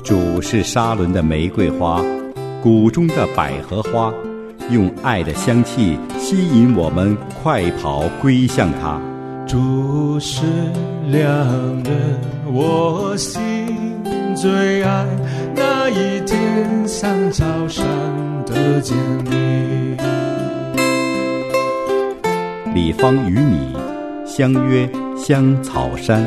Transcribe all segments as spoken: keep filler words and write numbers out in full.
主是沙伦的玫瑰花，谷中的百合花，用爱的香气吸引我们快跑归向他。 主是良人，我心最爱，那一天像早上的见你。 李芳与你相约香草山。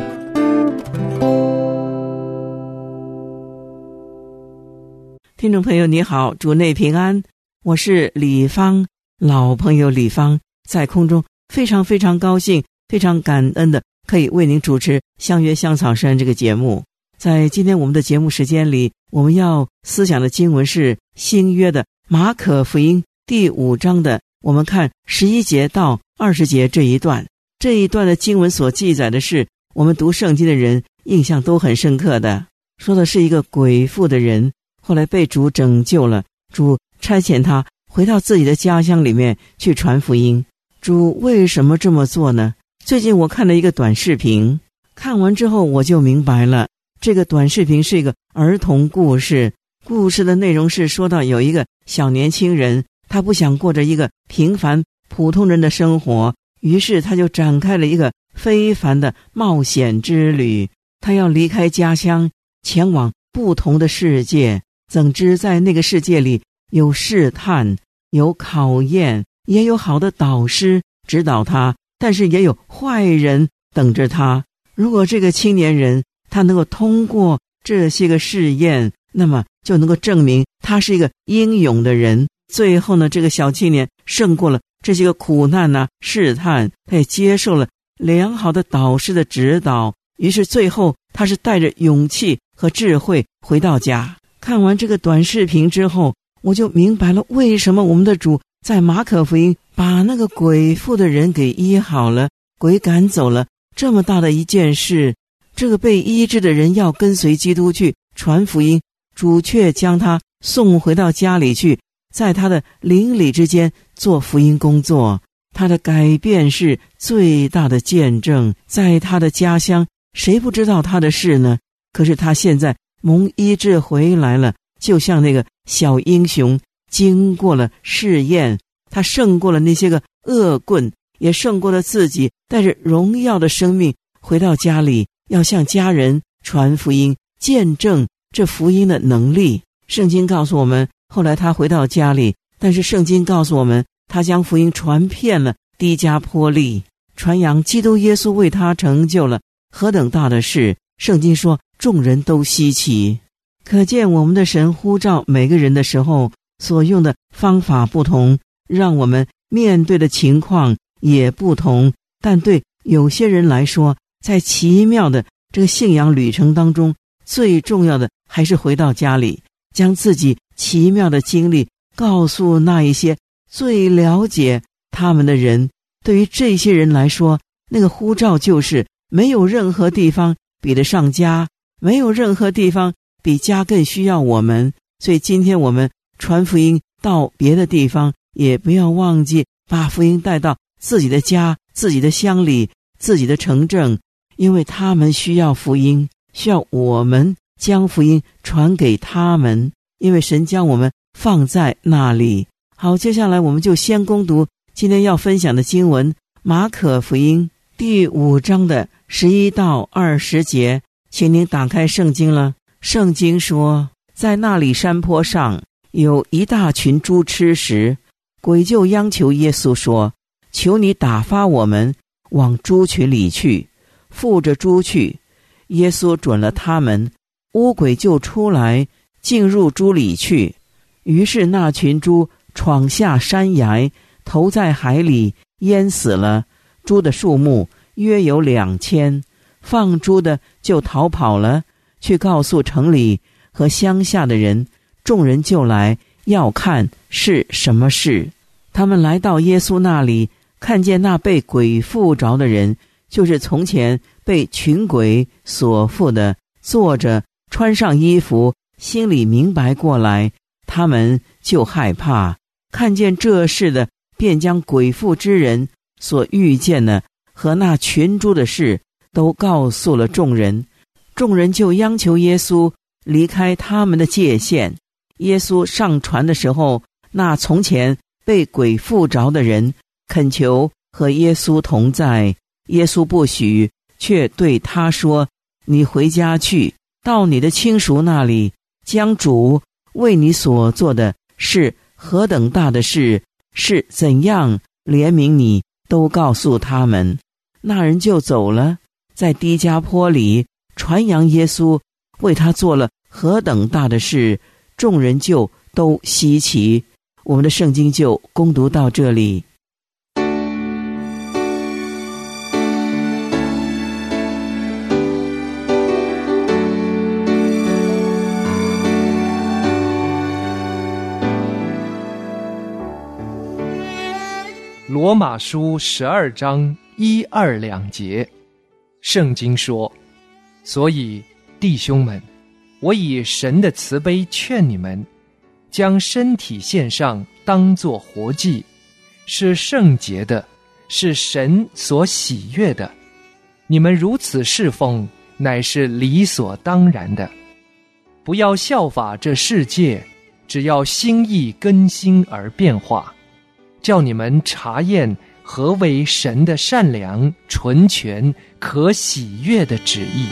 听众朋友你好，主内平安，我是李芳，老朋友李芳，在空中非常非常高兴，非常感恩的可以为您主持相约香草山这个节目。在今天我们的节目时间里，我们要思想的经文是新约的马可福音第五章的，我们看十一节到二十节这一段。这一段的经文所记载的是我们读圣经的人印象都很深刻的，说的是一个鬼妇的人，后来被主拯救了，主差遣他回到自己的家乡里面去传福音。主为什么这么做呢？最近我看了一个短视频，看完之后我就明白了，这个短视频是一个儿童故事，故事的内容是说到有一个小年轻人，他不想过着一个平凡普通人的生活，于是他就展开了一个非凡的冒险之旅，他要离开家乡，前往不同的世界。总之在那个世界里有试探，有考验，也有好的导师指导他，但是也有坏人等着他。如果这个青年人他能够通过这些个试验，那么就能够证明他是一个英勇的人。最后呢，这个小青年胜过了这些个苦难啊试探，他也接受了良好的导师的指导，于是最后他是带着勇气和智慧回到家。看完这个短视频之后，我就明白了为什么我们的主在马可福音把那个鬼妇的人给医好了，鬼赶走了，这么大的一件事，这个被医治的人要跟随基督去传福音，主却将他送回到家里去，在他的邻里之间做福音工作。他的改变是最大的见证，在他的家乡谁不知道他的事呢？可是他现在蒙医治回来了，就像那个小英雄，经过了试验，他胜过了那些个恶棍，也胜过了自己，带着荣耀的生命回到家里，要向家人传福音，见证这福音的能力。圣经告诉我们，后来他回到家里，但是圣经告诉我们，他将福音传遍了低加波利，传扬基督耶稣为他成就了何等大的事。圣经说众人都稀奇，可见我们的神呼召每个人的时候所用的方法不同，让我们面对的情况也不同。但对有些人来说，在奇妙的这个信仰旅程当中，最重要的还是回到家里，将自己奇妙的经历告诉那一些最了解他们的人。对于这些人来说，那个呼召就是没有任何地方比得上家，没有任何地方比家更需要我们。所以今天我们传福音到别的地方，也不要忘记把福音带到自己的家、自己的乡里、自己的城镇，因为他们需要福音，需要我们将福音传给他们，因为神将我们放在那里。好，接下来我们就先攻读今天要分享的经文，马可福音第五章的十一到二十节，请您打开圣经了。圣经说，在那里山坡上有一大群猪吃食，鬼就央求耶稣说，求你打发我们往猪群里去。附着猪去，耶稣准了他们，污鬼就出来进入猪里去。于是那群猪闯下山崖，投在海里，淹死了。猪的数目约有两千，放猪的就逃跑了，去告诉城里和乡下的人，众人就来要看是什么事。他们来到耶稣那里，看见那被鬼附着的人，就是从前被群鬼所附的，坐着穿上衣服，心里明白过来，他们就害怕。看见这事的，便将鬼附之人所遇见的和那群猪的事都告诉了众人。众人就央求耶稣离开他们的界限。耶稣上船的时候，那从前被鬼附着的人恳求和耶稣同在，耶稣不许，却对他说：你回家去，到你的亲属那里，将主为你所做的是何等大的事，是怎样怜悯你，都告诉他们。那人就走了，在低加坡里传扬耶稣为他做了何等大的事，众人就都稀奇。我们的圣经就攻读到这里。 罗马书十二章一二两节，圣经说：所以弟兄们，我以神的慈悲劝你们，将身体献上，当作活祭，是圣洁的，是神所喜悦的。你们如此侍奉，乃是理所当然的。不要效法这世界，只要心意更新而变化，叫你们查验何为神的善良、纯全、可喜悦的旨意。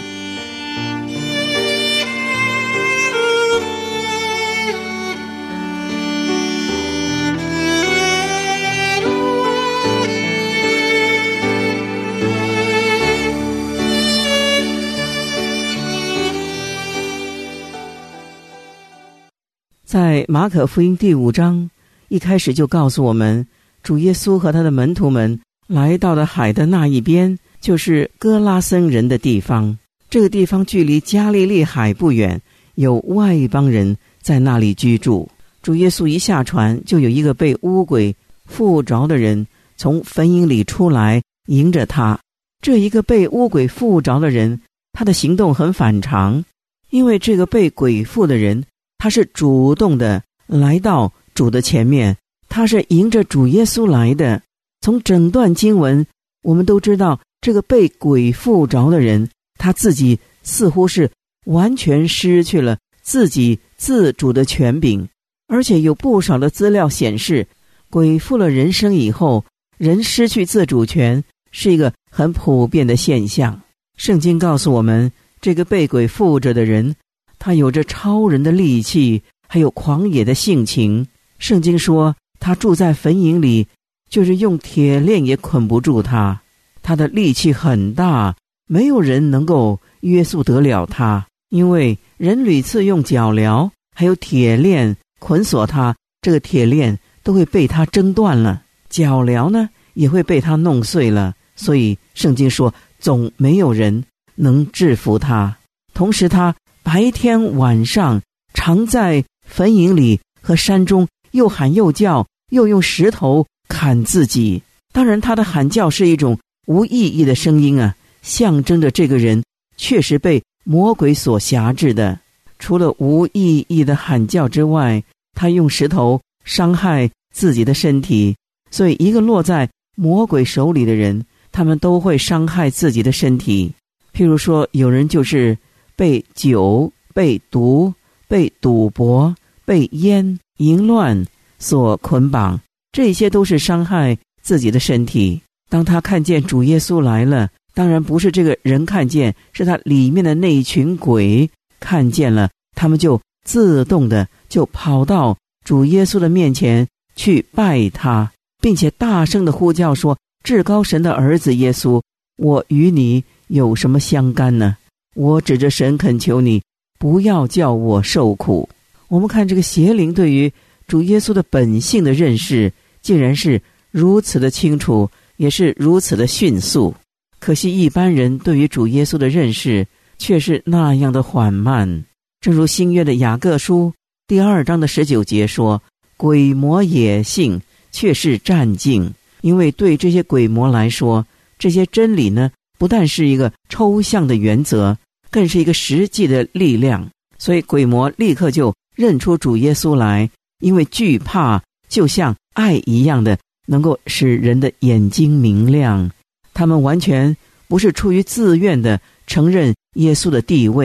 在马可福音第五章一开始就告诉我们，主耶稣和他的门徒们来到了海的那一边，就是哥拉森人的地方。这个地方距离加利利海不远，有外邦人在那里居住。主耶稣一下船，就有一个被污鬼附着的人从坟茔里出来迎着他。这一个被污鬼附着的人，他的行动很反常，因为这个被鬼附的人，他是主动的来到主的前面，他是迎着主耶稣来的。从整段经文我们都知道，这个被鬼附着的人，他自己似乎是完全失去了自己自主的权柄，而且有不少的资料显示，鬼附了人生以后，人失去自主权是一个很普遍的现象。圣经告诉我们，这个被鬼附着的人，他有着超人的力气，还有狂野的性情。圣经说他住在坟茔里，就是用铁链也捆不住他，他的力气很大，没有人能够约束得了他，因为人屡次用脚镣还有铁链捆锁他，这个铁链都会被他挣断了，脚镣呢也会被他弄碎了，所以圣经说总没有人能制服他。同时他白天晚上常在坟茔里和山中又喊又叫，又用石头砍自己。当然他的喊叫是一种无意义的声音啊，象征着这个人确实被魔鬼所辖制的。除了无意义的喊叫之外，他用石头伤害自己的身体。所以一个落在魔鬼手里的人，他们都会伤害自己的身体。譬如说有人就是被酒、被毒、被赌博、被烟、淫乱所捆绑，这些都是伤害自己的身体。当他看见主耶稣来了，当然不是这个人看见，是他里面的那一群鬼看见了，他们就自动的就跑到主耶稣的面前去拜他，并且大声的呼叫说：至高神的儿子耶稣，我与你有什么相干呢？我指着神恳求你，不要叫我受苦。我们看这个邪灵对于主耶稣的本性的认识，竟然是如此的清楚，也是如此的迅速。可惜一般人对于主耶稣的认识却是那样的缓慢。正如新约的雅各书第二章的十九节说：鬼魔也信，却是战兢。因为对这些鬼魔来说，这些真理呢，不但是一个抽象的原则，更是一个实际的力量。所以鬼魔立刻就认出主耶稣来，因为惧怕就像爱一样的能够使人的眼睛明亮。他们完全不是出于自愿的承认耶稣的地位，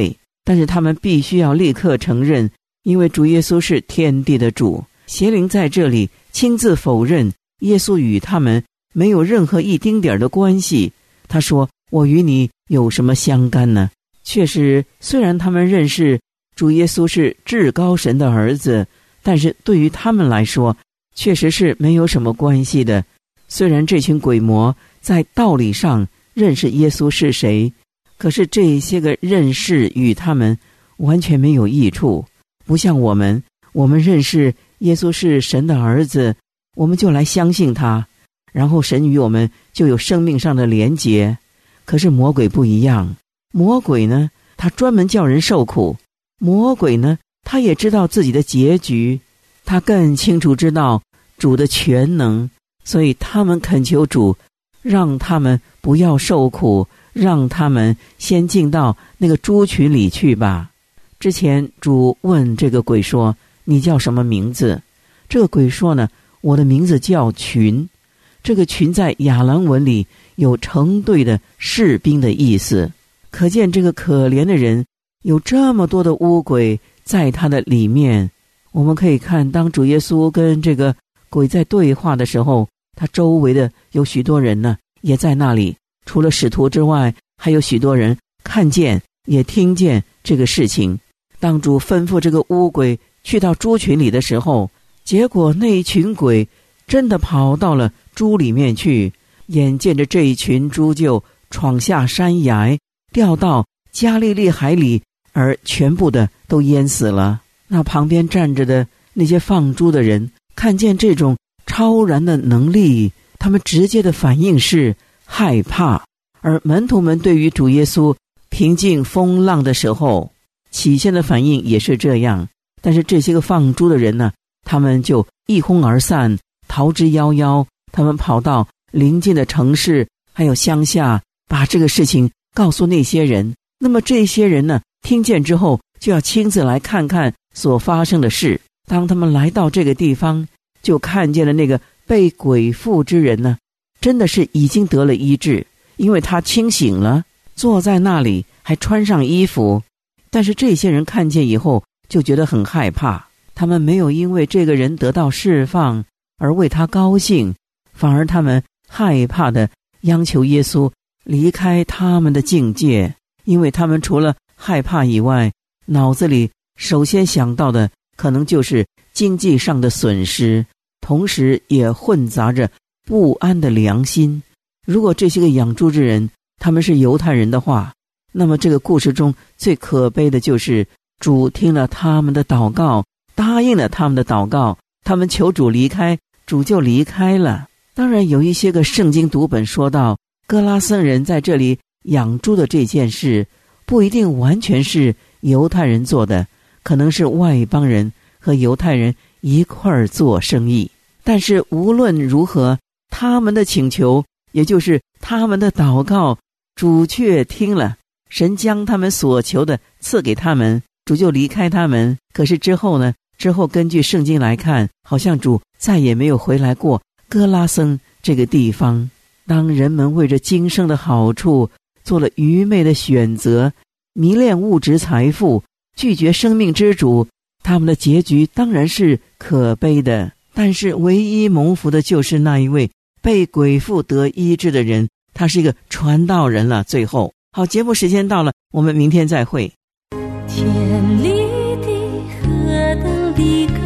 但是他们必须要立刻承认，因为主耶稣是天地的主。邪灵在这里亲自否认耶稣与他们没有任何一丁点的关系。他说，我与你有什么相干呢？确实，虽然他们认识主耶稣是至高神的儿子，但是对于他们来说确实是没有什么关系的。虽然这群鬼魔在道理上认识耶稣是谁，可是这些个认识与他们完全没有益处。不像我们，我们认识耶稣是神的儿子，我们就来相信他，然后神与我们就有生命上的连结。可是魔鬼不一样，魔鬼呢，他专门叫人受苦。魔鬼呢，他也知道自己的结局，他更清楚知道主的全能，所以他们恳求主让他们不要受苦，让他们先进到那个猪群里去吧。之前主问这个鬼说，你叫什么名字？这个鬼说呢，我的名字叫群。这个群在亚兰文里有成队的士兵的意思，可见这个可怜的人有这么多的污鬼在他的里面。我们可以看，当主耶稣跟这个鬼在对话的时候，他周围的有许多人呢，也在那里。除了使徒之外，还有许多人看见也听见这个事情。当主吩咐这个污鬼去到猪群里的时候，结果那一群鬼真的跑到了猪里面去，眼见着这一群猪就闯下山崖，掉到加利利海里，而全部的都淹死了。那旁边站着的那些放猪的人看见这种超然的能力，他们直接的反应是害怕。而门徒们对于主耶稣平静风浪的时候，起先的反应也是这样。但是这些个放猪的人呢，他们就一哄而散，逃之夭夭。他们跑到邻近的城市还有乡下，把这个事情告诉那些人。那么这些人呢，听见之后就要亲自来看看所发生的事。当他们来到这个地方，就看见了那个被鬼附之人呢，真的是已经得了医治，因为他清醒了，坐在那里还穿上衣服。但是这些人看见以后就觉得很害怕，他们没有因为这个人得到释放而为他高兴，反而他们害怕的央求耶稣离开他们的境界。因为他们除了害怕以外，脑子里首先想到的可能就是经济上的损失，同时也混杂着不安的良心。如果这些个养猪之人他们是犹太人的话，那么这个故事中最可悲的就是主听了他们的祷告，答应了他们的祷告，他们求主离开，主就离开了。当然有一些个圣经读本说到，哥拉森人在这里养猪的这件事不一定完全是犹太人做的，可能是外邦人和犹太人一块儿做生意。但是无论如何，他们的请求，也就是他们的祷告，主却听了，神将他们所求的赐给他们，主就离开他们。可是之后呢，之后根据圣经来看，好像主再也没有回来过哥拉森这个地方。当人们为着今生的好处做了愚昧的选择，迷恋物质财富，拒绝生命之主，他们的结局当然是可悲的。但是唯一蒙福的就是那一位被鬼附得医治的人，他是一个传道人了。最后好，节目时间到了，我们明天再会。 天里的何等的